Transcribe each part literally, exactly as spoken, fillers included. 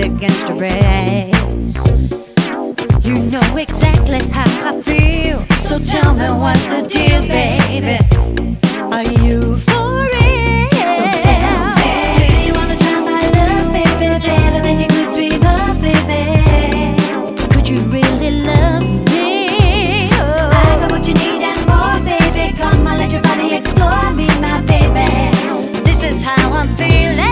against a race. You know exactly how I feel, so tell me what's the deal, baby? Are you for real? So tell me, do you wanna try my love, baby? Better than you could dream of, baby. Could you really love me? Oh. I got what you need and more, baby. Come on, let your body explore me, my baby. This is how I'm feeling.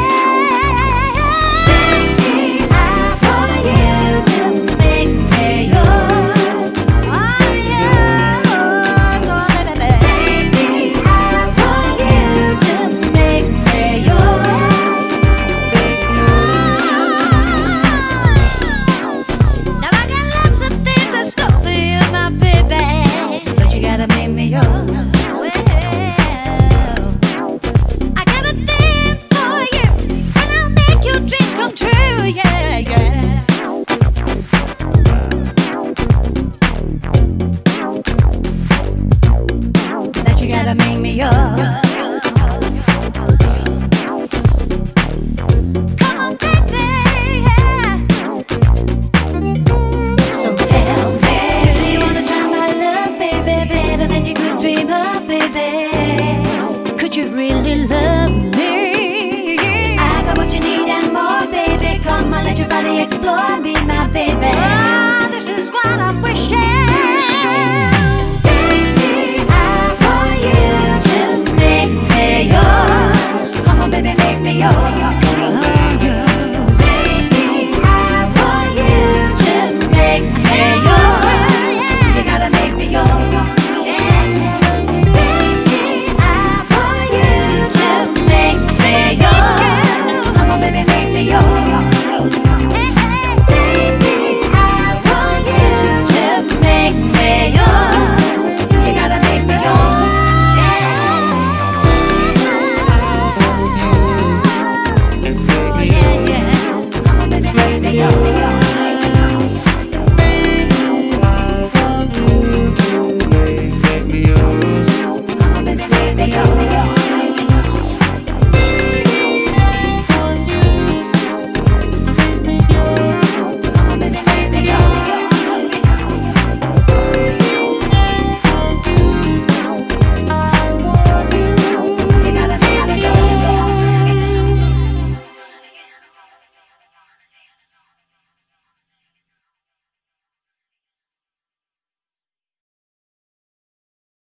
You gotta make me yours. Come on, baby, yeah. So tell me, do you wanna try my love, baby? Better than you could dream of, baby. Could you really love me? I got what you need and more, baby. Come on, let your body explore me, my baby. Oh, this is what I'm wishing. Baby, make me yours. Baby, I want you to make me yours. You gotta make me yours. Baby, I want you to make me yours. Come on, baby, make me yours. Baby, I want you to make me yours. You gotta make me yours. Make me yours.